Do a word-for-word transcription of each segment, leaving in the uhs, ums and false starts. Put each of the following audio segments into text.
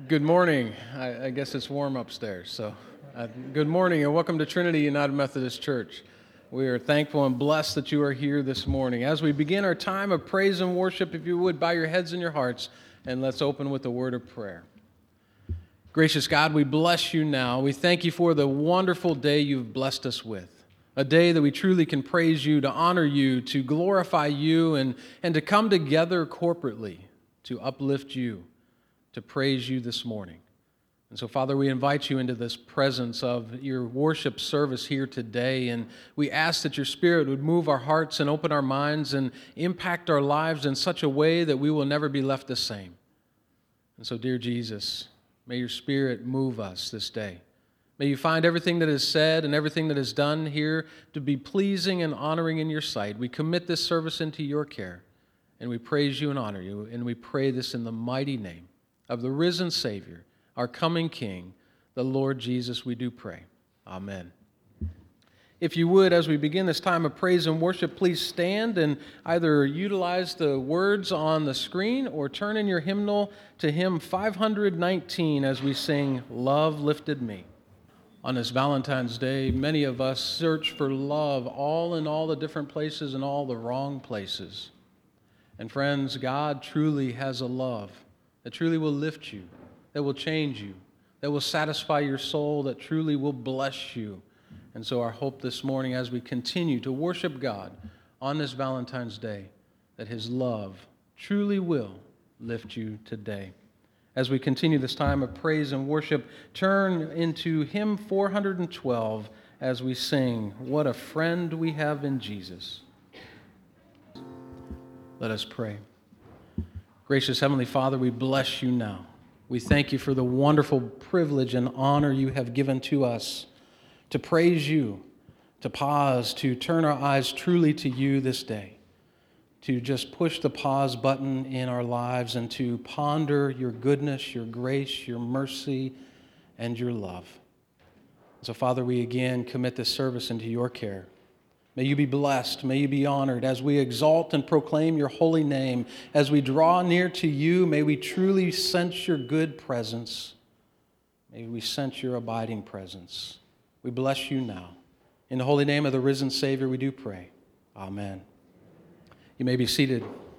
Good morning. I, I guess it's warm upstairs. So, uh, good morning and welcome to Trinity United Methodist Church. We are thankful and blessed that you are here this morning. As we begin our time of praise and worship, if you would, bow your heads and your hearts, and let's open with a word of prayer. Gracious God, we bless you now. We thank you for the wonderful day you've blessed us with. A day that we truly can praise you, to honor you, to glorify you, and, and to come together corporately to uplift you, to praise you this morning. And so, Father, we invite you into this presence of your worship service here today, and we ask that your Spirit would move our hearts and open our minds and impact our lives in such a way that we will never be left the same. And so, dear Jesus, may your Spirit move us this day. May you find everything that is said and everything that is done here to be pleasing and honoring in your sight. We commit this service into your care, and we praise you and honor you, and we pray this in the mighty name of the risen Savior, our coming King, the Lord Jesus, we do pray. Amen. If you would, as we begin this time of praise and worship, please stand and either utilize the words on the screen or turn in your hymnal to hymn five nineteen as we sing, Love Lifted Me. On this Valentine's Day, many of us search for love all in all the different places and all the wrong places. And friends, God truly has a love that truly will lift you, that will change you, that will satisfy your soul, that truly will bless you. And so our hope this morning as we continue to worship God on this Valentine's Day, that his love truly will lift you today. As we continue this time of praise and worship, turn into hymn four twelve as we sing, What a Friend We Have in Jesus. Let us pray. Gracious Heavenly Father, we bless you now. We thank you for the wonderful privilege and honor you have given to us to praise you, to pause, to turn our eyes truly to you this day, to just push the pause button in our lives and to ponder your goodness, your grace, your mercy, and your love. So, Father, we again commit this service into your care. May you be blessed, may you be honored as we exalt and proclaim your holy name. As we draw near to you, may we truly sense your good presence. May we sense your abiding presence. We bless you now. In the holy name of the risen Savior, we do pray. Amen. You may be seated.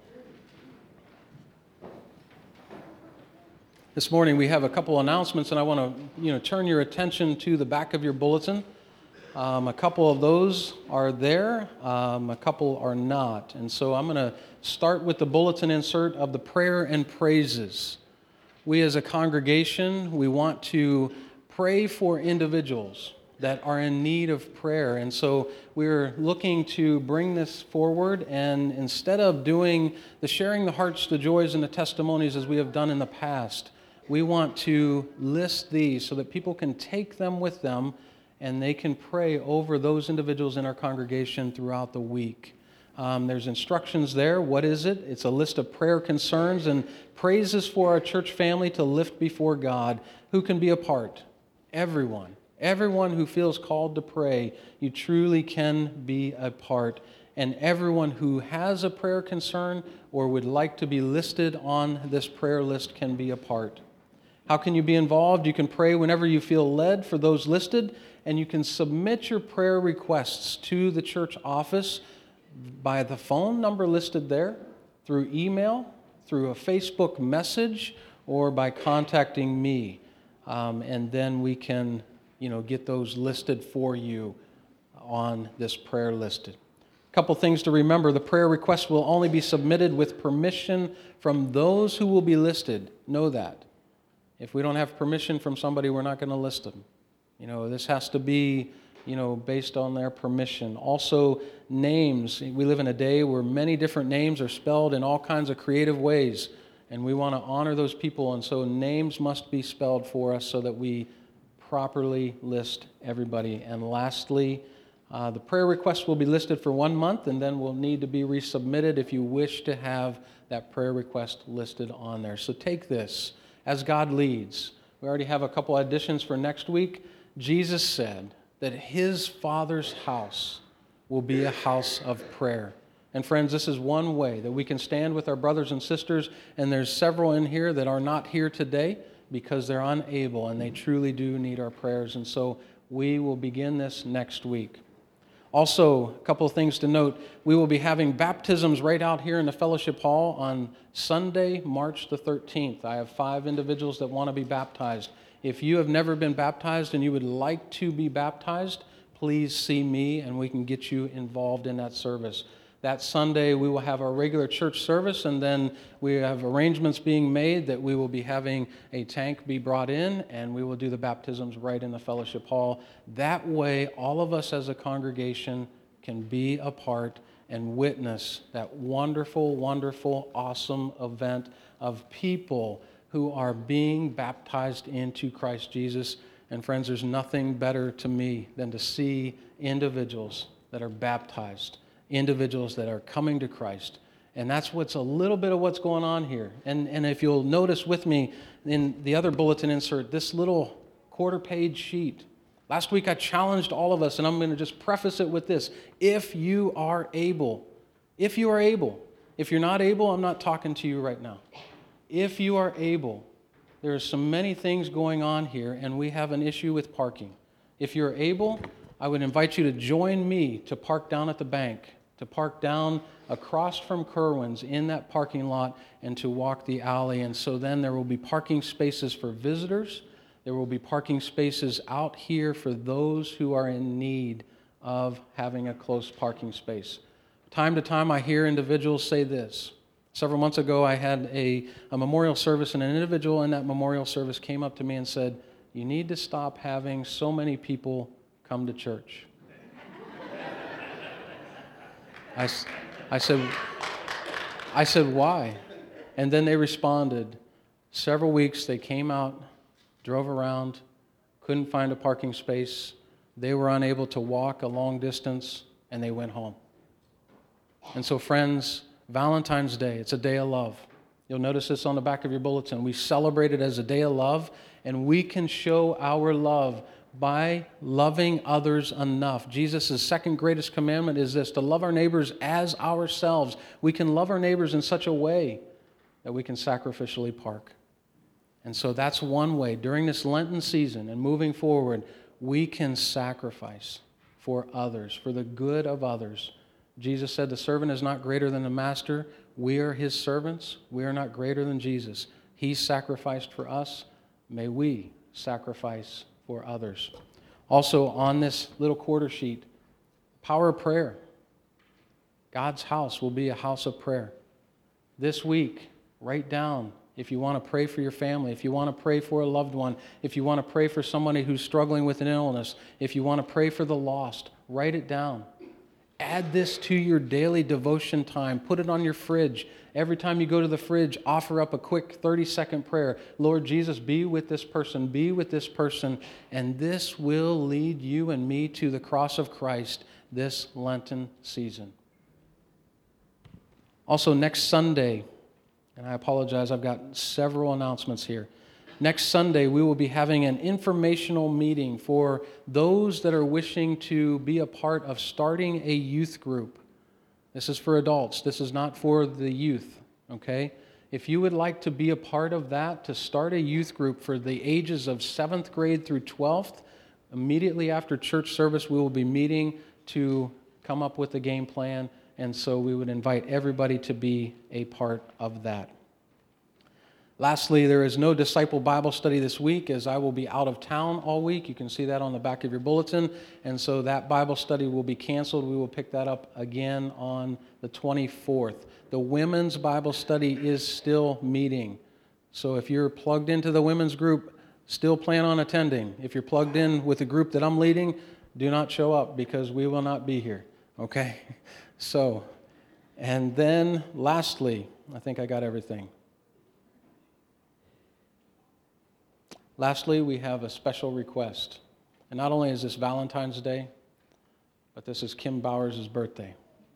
This morning we have a couple announcements, and I want to you know, turn your attention to the back of your bulletin. Um, a couple of those are there, um, a couple are not. And so I'm going to start with the bulletin insert of the prayer and praises. We as a congregation, we want to pray for individuals that are in need of prayer. And so we're looking to bring this forward, and instead of doing the sharing the hearts, the joys, and the testimonies as we have done in the past, we want to list these so that people can take them with them and they can pray over those individuals in our congregation throughout the week. Um, there's instructions there. What is it? It's a list of prayer concerns and praises for our church family to lift before God. Who can be a part? Everyone. Everyone who feels called to pray, you truly can be a part. And everyone who has a prayer concern or would like to be listed on this prayer list can be a part. How can you be involved? You can pray whenever you feel led for those listed, and you can submit your prayer requests to the church office by the phone number listed there, through email, through a Facebook message, or by contacting me. Um, and then we can, you know, get those listed for you on this prayer listed. A couple things to remember. The prayer requests will only be submitted with permission from those who will be listed. Know that. If we don't have permission from somebody, we're not going to list them. You know, this has to be, you know, based on their permission. Also, names. We live in a day where many different names are spelled in all kinds of creative ways, and we want to honor those people, and so names must be spelled for us so that we properly list everybody. And lastly, uh, the prayer requests will be listed for one month, and then will need to be resubmitted if you wish to have that prayer request listed on there. So take this as God leads. We already have a couple additions for next week. Jesus said that his Father's house will be a house of prayer. And friends, this is one way that we can stand with our brothers and sisters, and there's several in here that are not here today, because they're unable, and they truly do need our prayers. And so we will begin this next week. Also, a couple of things to note. We will be having baptisms right out here in the fellowship hall on Sunday, March the thirteenth. I have five individuals that want to be baptized. If you have never been baptized and you would like to be baptized, please see me and we can get you involved in that service. That Sunday, we will have our regular church service, and then we have arrangements being made that we will be having a tank be brought in, and we will do the baptisms right in the fellowship hall. That way, all of us as a congregation can be a part and witness that wonderful, wonderful, awesome event of people who are being baptized into Christ Jesus. And friends, there's nothing better to me than to see individuals that are baptized, individuals that are coming to Christ. And that's what's a little bit of what's going on here. And, and if you'll notice with me in the other bulletin insert, this little quarter page sheet. Last week I challenged all of us, and I'm going to just preface it with this. If you are able, if you are able, if you're not able, I'm not talking to you right now. If you are able, there are so many things going on here, and we have an issue with parking. If you're able, I would invite you to join me to park down at the bank, to park down across from Kerwin's in that parking lot, and to walk the alley. And so then there will be parking spaces for visitors. There will be parking spaces out here for those who are in need of having a close parking space. Time to time I hear individuals say this. Several months ago I had a, a memorial service, and an individual in that memorial service came up to me and said, "You need to stop having so many people come to church." I, I said, I said, "Why?" And then they responded. Several weeks they came out, drove around, couldn't find a parking space. They were unable to walk a long distance, and they went home. And so, friends, Valentine's Day, it's a day of love. You'll notice this on the back of your bulletin. We celebrate it as a day of love, and we can show our love by loving others enough. Jesus' second greatest commandment is this, to love our neighbors as ourselves. We can love our neighbors in such a way that we can sacrificially park. And so that's one way. During this Lenten season and moving forward, we can sacrifice for others, for the good of others. Jesus said the servant is not greater than the master. We are his servants. We are not greater than Jesus. He sacrificed for us. May we sacrifice for others. Also on this little quarter sheet, power of prayer. God's house will be a house of prayer. This week, write down if you want to pray for your family, if you want to pray for a loved one, if you want to pray for somebody who's struggling with an illness, if you want to pray for the lost, write it down. Add this to your daily devotion time. Put it on your fridge. Every time you go to the fridge, offer up a quick thirty-second prayer. Lord Jesus, be with this person, be with this person, and this will lead you and me to the cross of Christ this Lenten season. Also, next Sunday, and I apologize, I've got several announcements here. Next Sunday, we will be having an informational meeting for those that are wishing to be a part of starting a youth group. This is for adults. This is not for the youth, okay? If you would like to be a part of that, to start a youth group for the ages of seventh grade through twelfth, immediately after church service, we will be meeting to come up with a game plan, and so we would invite everybody to be a part of that. Lastly, there is no Disciple Bible study this week, as I will be out of town all week. You can see that on the back of your bulletin. And so that Bible study will be canceled. We will pick that up again on the twenty-fourth. The women's Bible study is still meeting. So if you're plugged into the women's group, still plan on attending. If you're plugged in with the group that I'm leading, do not show up because we will not be here. Okay? So, and then lastly, I think I got everything. Lastly, we have a special request. And not only is this Valentine's Day, but this is Kim Bowers' birthday.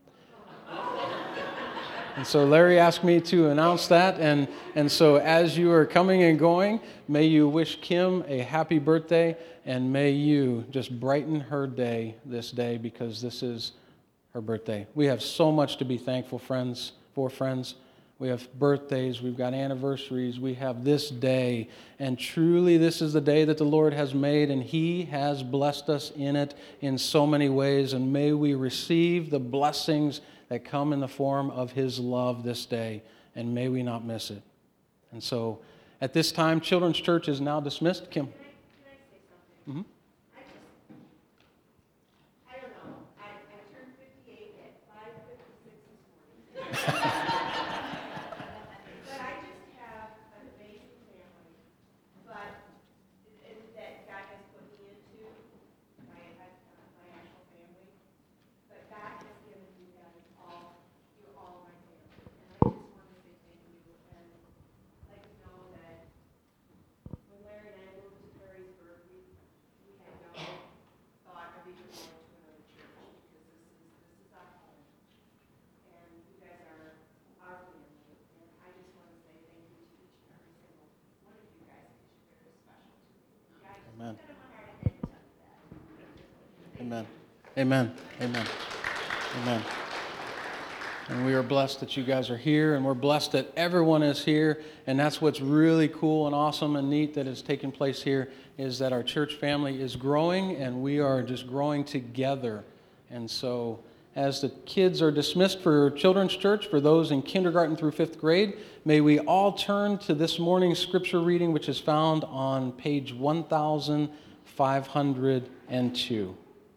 And so Larry asked me to announce that, and, and so as you are coming and going, may you wish Kim a happy birthday, and may you just brighten her day this day, because this is her birthday. We have so much to be thankful friends for, friends. We have birthdays, we've got anniversaries, we have this day. And truly, this is the day that the Lord has made, and He has blessed us in it in so many ways. And may we receive the blessings that come in the form of His love this day, and may we not miss it. And so, at this time, Children's Church is now dismissed. Kim? Can I, can I say something? Mm-hmm. I just, I don't know. I, I turned fifty-eight at five fifty-six this morning. But I just have an amazing family, but and that God has put me into my uh, my actual family. But God has given you guys all, you're all my family, and I just want to say thank you and let you know that when Larry and I moved to Perrysburg, we we had no thought of even going to another church because this is this is our home, and you guys are our family. And I just want to say thank you to each and every single one of you guys because you're very special to me. You guys, Amen. it's kind of my heart. I didn't tell you that. Amen. Amen. Amen. Amen. And we are blessed that you guys are here, and we're blessed that everyone is here. And that's what's really cool and awesome and neat that is taking place here, is that our church family is growing, and we are just growing together. And so as the kids are dismissed for Children's Church, for those in kindergarten through fifth grade, may we all turn to this morning's scripture reading, which is found on page one thousand five hundred two.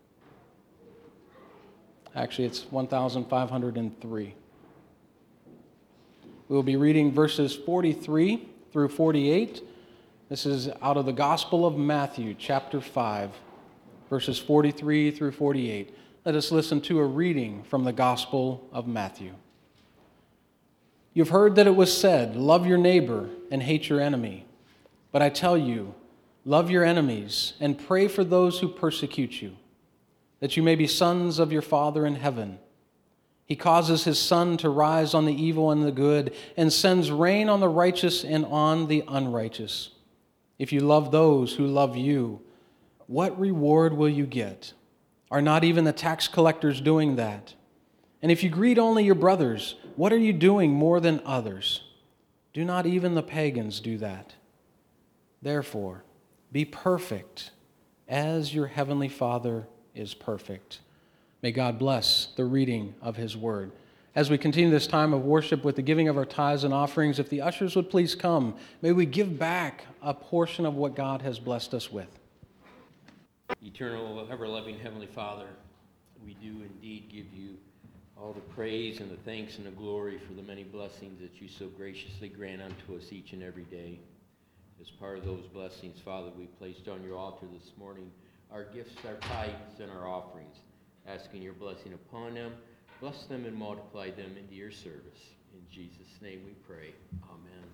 Actually, it's one thousand five hundred three. We will be reading verses forty-three through forty-eight. This is out of the Gospel of Matthew, chapter five, verses forty-three through forty-eight. Let us listen to a reading from the Gospel of Matthew. You've heard that it was said, love your neighbor and hate your enemy. But I tell you, love your enemies and pray for those who persecute you, that you may be sons of your Father in heaven. He causes His sun to rise on the evil and the good, and sends rain on the righteous and on the unrighteous. If you love those who love you, what reward will you get? Are not even the tax collectors doing that? And if you greet only your brothers, what are you doing more than others? Do not even the pagans do that? Therefore, be perfect as your heavenly Father is perfect. May God bless the reading of His word. As we continue this time of worship with the giving of our tithes and offerings, if the ushers would please come, may we give back a portion of what God has blessed us with. Eternal, ever-loving Heavenly Father, we do indeed give you all the praise and the thanks and the glory for the many blessings that you so graciously grant unto us each and every day. As part of those blessings, Father, we placed on your altar this morning our gifts, our tithes, and our offerings, asking your blessing upon them. Bless them and multiply them into your service. In Jesus' name we pray. Amen.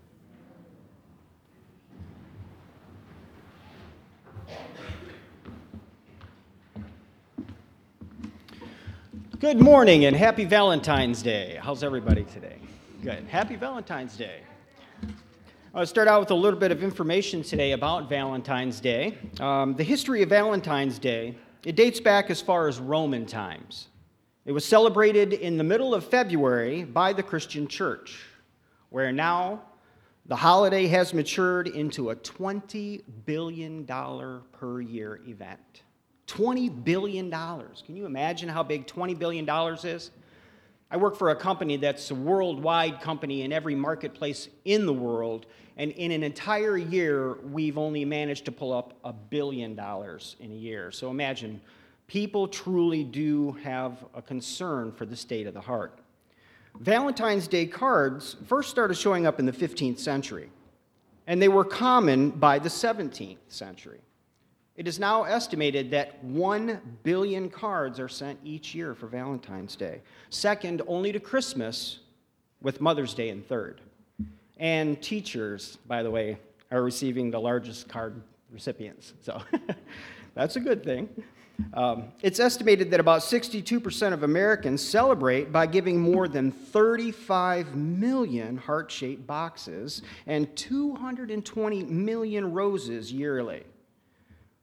Good morning and happy Valentine's Day. How's everybody today? Good. Happy Valentine's Day. I'll start out with a little bit of information today about Valentine's Day. Um, the history of Valentine's Day, it dates back as far as Roman times. It was celebrated in the middle of February by the Christian church, where now the holiday has matured into a twenty billion dollars per year event. twenty billion dollars. Can you imagine how big twenty billion dollars is? I work for a company that's a worldwide company in every marketplace in the world, and in an entire year, we've only managed to pull up a billion dollars in a year. So imagine, people truly do have a concern for the state of the heart. Valentine's Day cards first started showing up in the fifteenth century, and they were common by the seventeenth century. It is now estimated that one billion cards are sent each year for Valentine's Day, second only to Christmas, with Mother's Day in third. And teachers, by the way, are receiving the largest card recipients, so that's a good thing. Um, it's estimated that about sixty-two percent of Americans celebrate by giving more than thirty-five million heart-shaped boxes and two hundred twenty million roses yearly.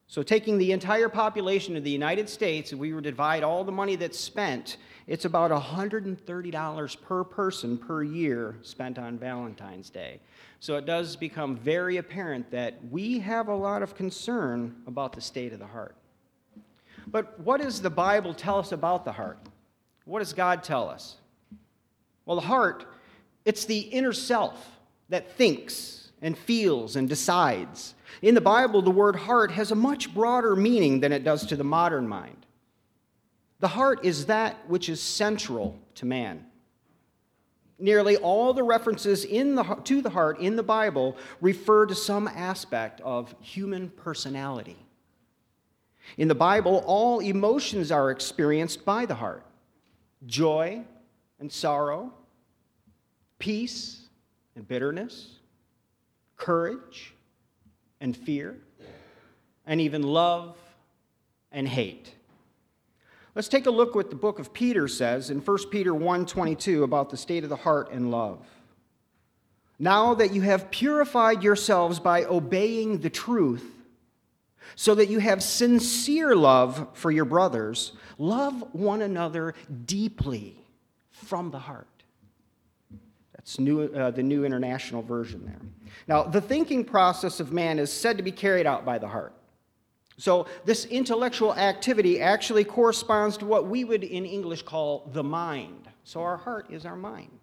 So taking the entire population of the United States, if we were to divide all the money that's spent, it's about one hundred thirty dollars per person per year spent on Valentine's Day. So it does become very apparent that we have a lot of concern about the state of the heart. But what does the Bible tell us about the heart? What does God tell us? Well, the heart, it's the inner self that thinks and feels and decides. In the Bible, the word heart has a much broader meaning than it does to the modern mind. The heart is that which is central to man. Nearly all the references in the, to the heart in the Bible refer to some aspect of human personality. In the Bible, all emotions are experienced by the heart. Joy and sorrow, peace and bitterness, courage and fear, and even love and hate. Let's take a look what the book of Peter says in First Peter one twenty-two about the state of the heart and love. Now that you have purified yourselves by obeying the truth, so that you have sincere love for your brothers, love one another deeply from the heart. That's new, uh, the New International Version there. Now, the thinking process of man is said to be carried out by the heart. So this intellectual activity actually corresponds to what we would in English call the mind. So our heart is our mind.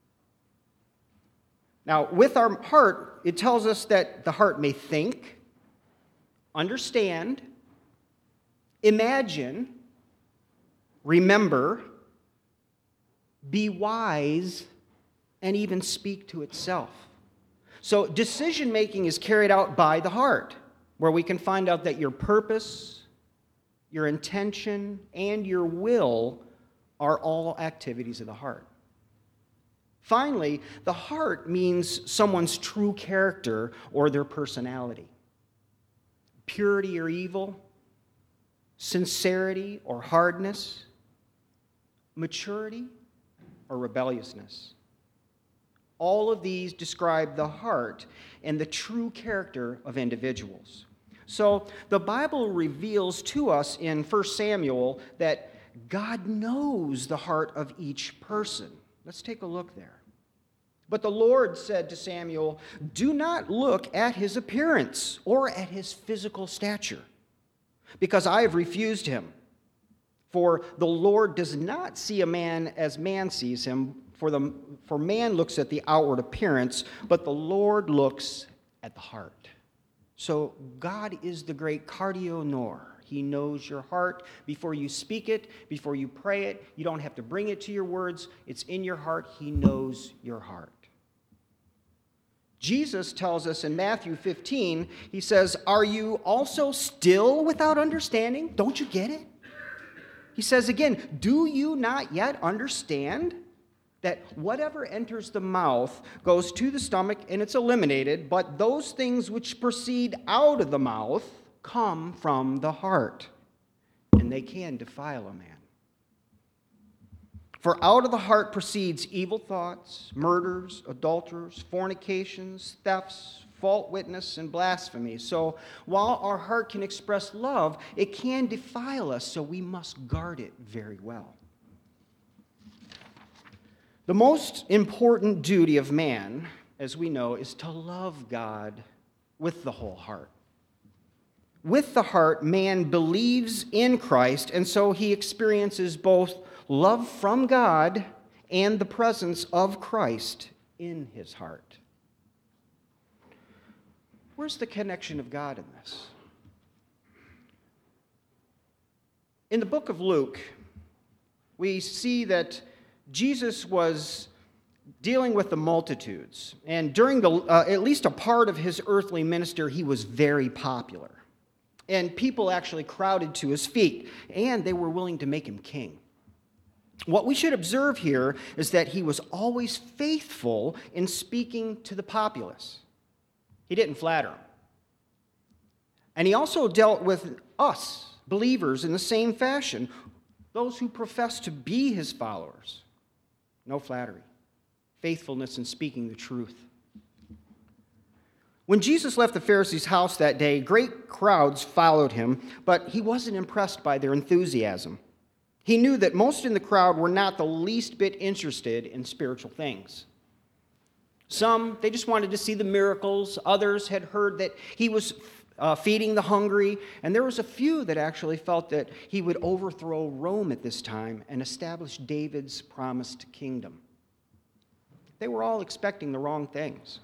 Now, with our heart, it tells us that the heart may think, understand, imagine, remember, be wise, and even speak to itself. So decision-making is carried out by the heart, where we can find out that your purpose, your intention, and your will are all activities of the heart. Finally, the heart means someone's true character or their personality. Purity or evil, sincerity or hardness, maturity or rebelliousness. All of these describe the heart and the true character of individuals. So the Bible reveals to us in First Samuel that God knows the heart of each person. Let's take a look there. But the Lord said to Samuel, "Do not look at his appearance or at his physical stature, because I have refused him. For the Lord does not see a man as man sees him, for, the, for man looks at the outward appearance, but the Lord looks at the heart." So God is the great cardio-nor. He knows your heart before you speak it, before you pray it. You don't have to bring it to your words. It's in your heart. He knows your heart. Jesus tells us in Matthew fifteen, he says, "Are you also still without understanding? Don't you get it?" He says again, "Do you not yet understand that whatever enters the mouth goes to the stomach and it's eliminated, but those things which proceed out of the mouth come from the heart, and they can defile a man? For out of the heart proceeds evil thoughts, murders, adulterers, fornications, thefts, false witness, and blasphemy." So while our heart can express love, it can defile us, so we must guard it very well. The most important duty of man, as we know, is to love God with the whole heart. With the heart, man believes in Christ, and so he experiences both love from God and the presence of Christ in his heart. Where's the connection of God in this? In the book of Luke, we see that Jesus was dealing with the multitudes, and during the uh, at least a part of his earthly ministry, he was very popular. And people actually crowded to his feet, and they were willing to make him king. What we should observe here is that he was always faithful in speaking to the populace. He didn't flatter them. And he also dealt with us, believers, in the same fashion, those who profess to be his followers. No flattery. Faithfulness in speaking the truth. When Jesus left the Pharisees' house that day, great crowds followed him, but he wasn't impressed by their enthusiasm. He knew that most in the crowd were not the least bit interested in spiritual things. Some, they just wanted to see the miracles. Others had heard that he was uh, feeding the hungry. And there was a few that actually felt that he would overthrow Rome at this time and establish David's promised kingdom. They were all expecting the wrong things.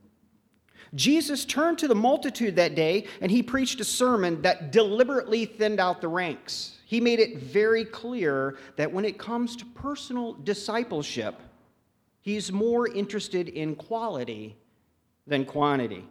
Jesus turned to the multitude that day, and he preached a sermon that deliberately thinned out the ranks. He made it very clear that when it comes to personal discipleship, he's more interested in quality than quantity.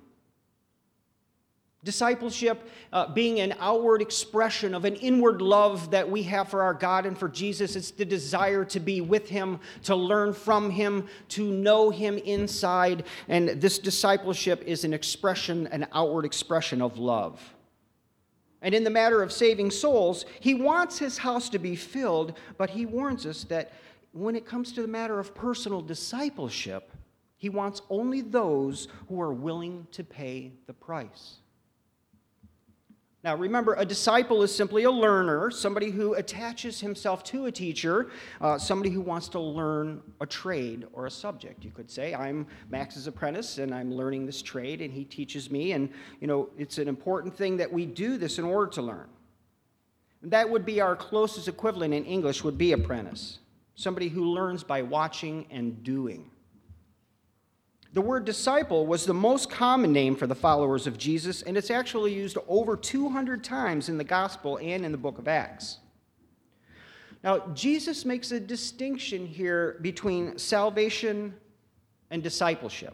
Discipleship uh, being an outward expression of an inward love that we have for our God and for Jesus. It's the desire to be with him, to learn from him, to know him inside. And this discipleship is an expression, an outward expression of love. And in the matter of saving souls, he wants his house to be filled, but he warns us that when it comes to the matter of personal discipleship, he wants only those who are willing to pay the price. Now, remember, a disciple is simply a learner, somebody who attaches himself to a teacher, uh, somebody who wants to learn a trade or a subject. You could say, I'm Max's apprentice, and I'm learning this trade, and he teaches me, and, you know, it's an important thing that we do this in order to learn. And that would be our closest equivalent in English would be apprentice, somebody who learns by watching and doing. The word disciple was the most common name for the followers of Jesus, and it's actually used over two hundred times in the gospel and in the book of Acts. Now, Jesus makes a distinction here between salvation and discipleship.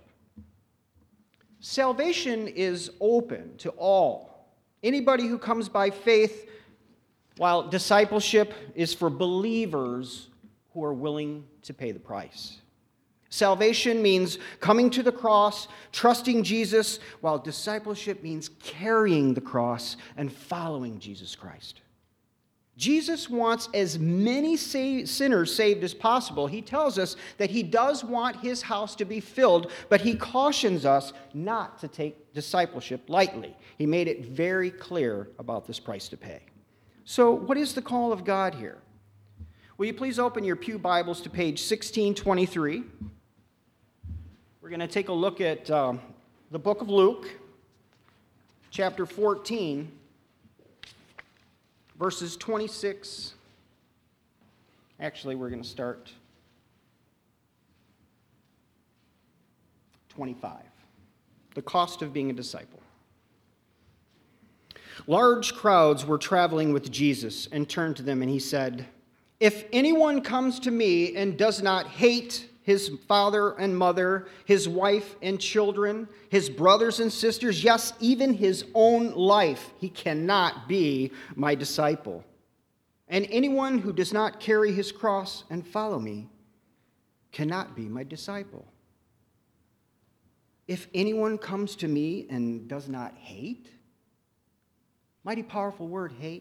Salvation is open to all. Anybody who comes by faith, while discipleship is for believers who are willing to pay the price. Salvation means coming to the cross, trusting Jesus, while discipleship means carrying the cross and following Jesus Christ. Jesus wants as many sa- sinners saved as possible. He tells us that he does want his house to be filled, but he cautions us not to take discipleship lightly. He made it very clear about this price to pay. So, what is the call of God here? Will you please open your pew Bibles to page sixteen twenty-three? We're going to take a look at uh, the book of Luke, chapter fourteen, verses twenty-six. Actually, we're going to start twenty-five. The cost of being a disciple. Large crowds were traveling with Jesus and turned to them, and he said, "If anyone comes to me and does not hate his father and mother, his wife and children, his brothers and sisters, yes, even his own life, he cannot be my disciple. And anyone who does not carry his cross and follow me cannot be my disciple. If anyone comes to me and does not hate," mighty powerful word, hate.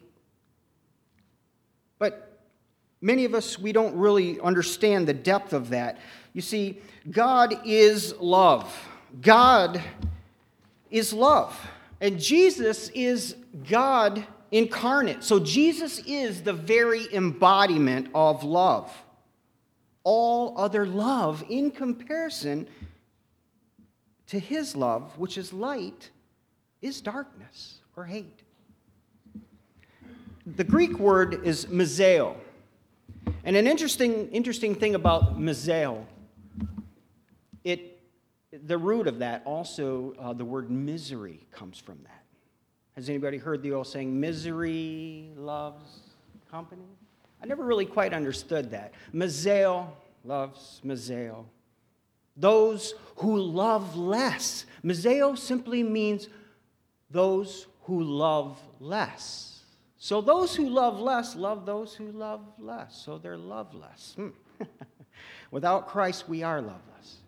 But many of us, we don't really understand the depth of that. You see, God is love. God is love. And Jesus is God incarnate. So Jesus is the very embodiment of love. All other love, in comparison to his love, which is light, is darkness or hate. The Greek word is mizeo. And an interesting, interesting thing about mizeo, it, the root of that also, uh, the word misery comes from that. Has anybody heard the old saying, misery loves company? I never really quite understood that. Mizeo loves mizeo. Those who love less. Mizeo simply means those who love less. So those who love less love those who love less. So they're loveless. Hmm. Without Christ, we are loveless.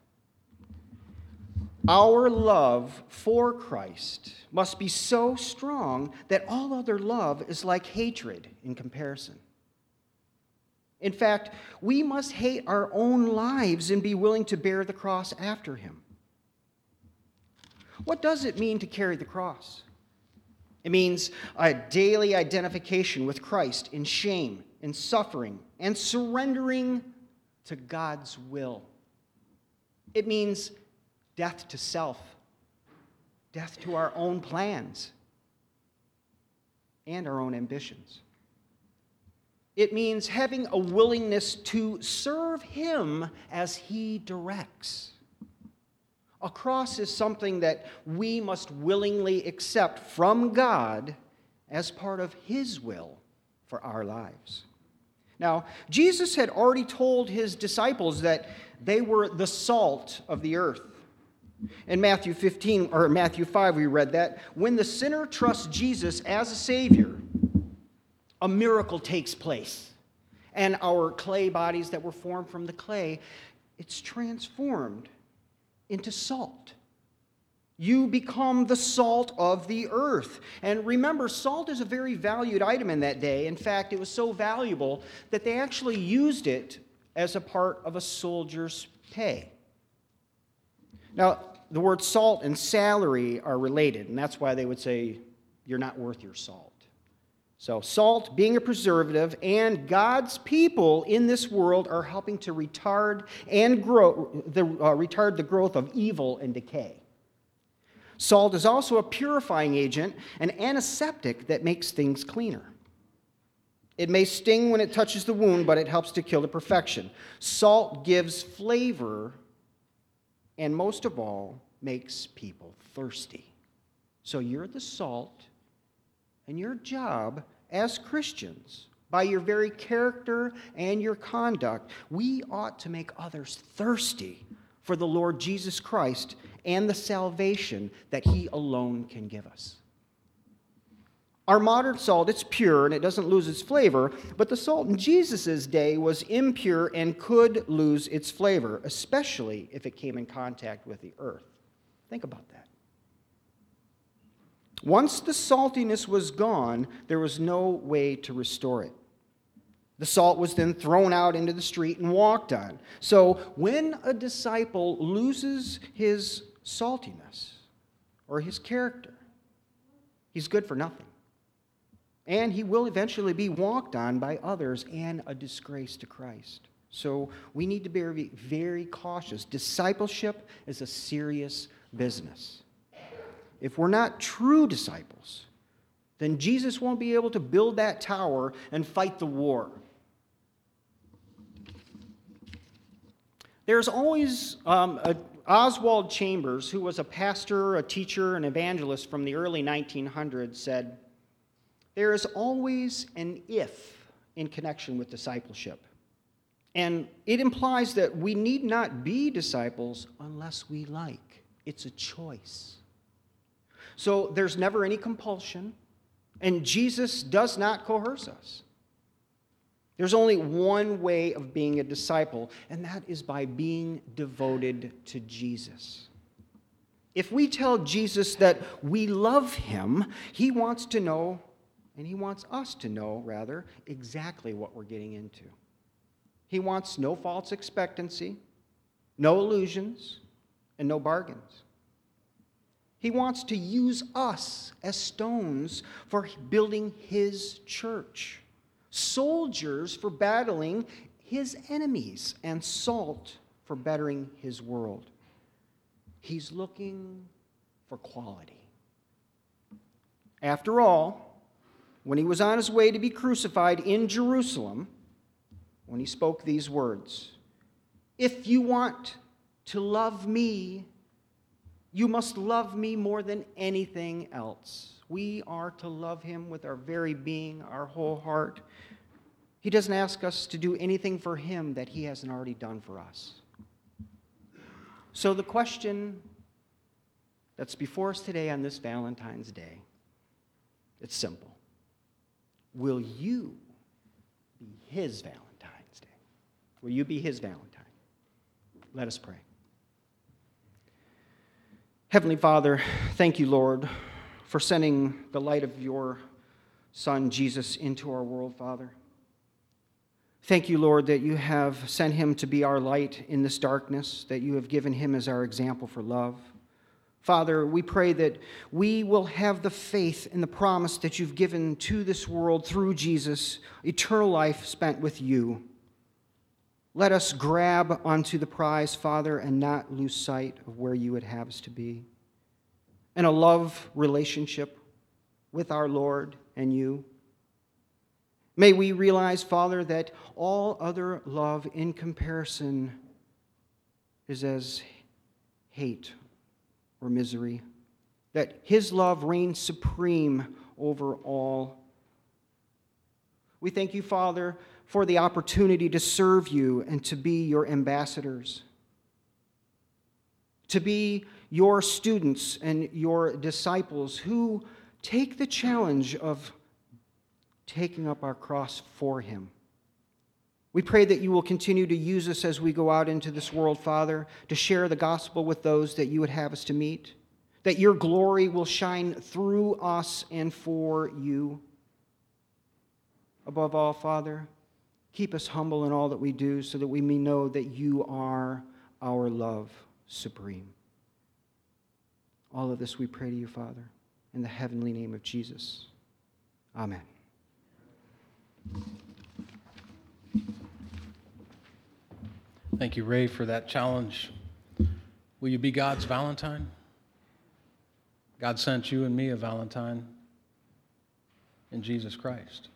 Our love for Christ must be so strong that all other love is like hatred in comparison. In fact, we must hate our own lives and be willing to bear the cross after him. What does it mean to carry the cross? It means a daily identification with Christ in shame, in suffering, and surrendering to God's will. It means death to self, death to our own plans, and our own ambitions. It means having a willingness to serve Him as He directs. A cross is something that we must willingly accept from God as part of His will for our lives. Now, Jesus had already told His disciples that they were the salt of the earth. In Matthew fifteen, or Matthew five, we read that when the sinner trusts Jesus as a Savior, a miracle takes place. And our clay bodies that were formed from the clay, it's transformed into salt. You become the salt of the earth. And remember, salt is a very valued item in that day. In fact, it was so valuable that they actually used it as a part of a soldier's pay. Now, the word salt and salary are related, and that's why they would say, you're not worth your salt. So salt being a preservative, and God's people in this world are helping to retard and grow the uh, retard the growth of evil and decay. Salt is also a purifying agent, an antiseptic that makes things cleaner. It may sting when it touches the wound, but it helps to kill the perfection. Salt gives flavor, and most of all, makes people thirsty. So you're the salt. And your job as Christians, by your very character and your conduct, we ought to make others thirsty for the Lord Jesus Christ and the salvation that He alone can give us. Our modern salt, it's pure and it doesn't lose its flavor, but the salt in Jesus' day was impure and could lose its flavor, especially if it came in contact with the earth. Think about that. Once the saltiness was gone, there was no way to restore it. The salt was then thrown out into the street and walked on. So when a disciple loses his saltiness or his character, he's good for nothing. And he will eventually be walked on by others and a disgrace to Christ. So we need to be very cautious. Discipleship is a serious business. If we're not true disciples, then Jesus won't be able to build that tower and fight the war. There's always um, a, Oswald Chambers, who was a pastor, a teacher, an evangelist from the early nineteen hundreds, said, there is always an if in connection with discipleship. And it implies that we need not be disciples unless we like. It's a choice. So there's never any compulsion, and Jesus does not coerce us. There's only one way of being a disciple, and that is by being devoted to Jesus. If we tell Jesus that we love Him, He wants to know, and He wants us to know, rather, exactly what we're getting into. He wants no false expectancy, no illusions, and no bargains. He wants to use us as stones for building His church, soldiers for battling His enemies, and salt for bettering His world. He's looking for quality. After all, when He was on His way to be crucified in Jerusalem, when He spoke these words, "If you want to love me, you must love me more than anything else." We are to love Him with our very being, our whole heart. He doesn't ask us to do anything for Him that He hasn't already done for us. So the question that's before us today on this Valentine's Day, it's simple. Will you be His Valentine's Day? Will you be His Valentine? Let us pray. Heavenly Father, thank you, Lord, for sending the light of your Son, Jesus, into our world, Father. Thank you, Lord, that you have sent Him to be our light in this darkness, that you have given Him as our example for love. Father, we pray that we will have the faith in the promise that you've given to this world through Jesus, eternal life spent with you. Let us grab onto the prize, Father, and not lose sight of where you would have us to be. In a love relationship with our Lord and you. May we realize, Father, that all other love in comparison is as hate or misery, that his love reigns supreme over all. We thank you, Father, for the opportunity to serve you and to be your ambassadors, to be your students and your disciples who take the challenge of taking up our cross for him. We pray that you will continue to use us as we go out into this world, Father, to share the gospel with those that you would have us to meet, that your glory will shine through us and for you. Above all, Father, keep us humble in all that we do so that we may know that you are our love supreme. All of this we pray to you, Father, in the heavenly name of Jesus. Amen. Thank you, Ray, for that challenge. Will you be God's Valentine? God sent you and me a Valentine in Jesus Christ.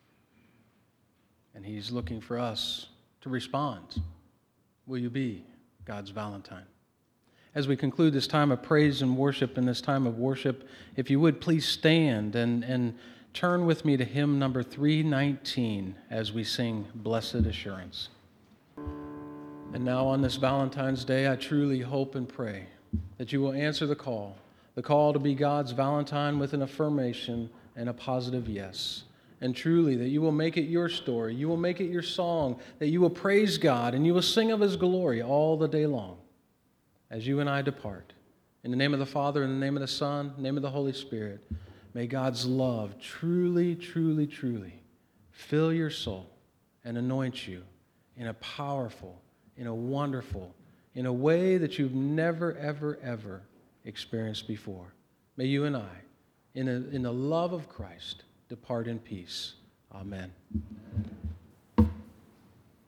And he's looking for us to respond. Will you be God's Valentine? As we conclude this time of praise and worship, in this time of worship, if you would please stand and, and turn with me to hymn number three nineteen as we sing Blessed Assurance. And now on this Valentine's Day, I truly hope and pray that you will answer the call, the call to be God's Valentine with an affirmation and a positive yes. And truly that you will make it your story, you will make it your song, that you will praise God and you will sing of his glory all the day long as you and I depart. In the name of the Father, in the name of the Son, in the name of the Holy Spirit, may God's love truly, truly, truly fill your soul and anoint you in a powerful, in a wonderful, in a way that you've never, ever, ever experienced before. May you and I, in, a, in the love of Christ, depart in peace. Amen.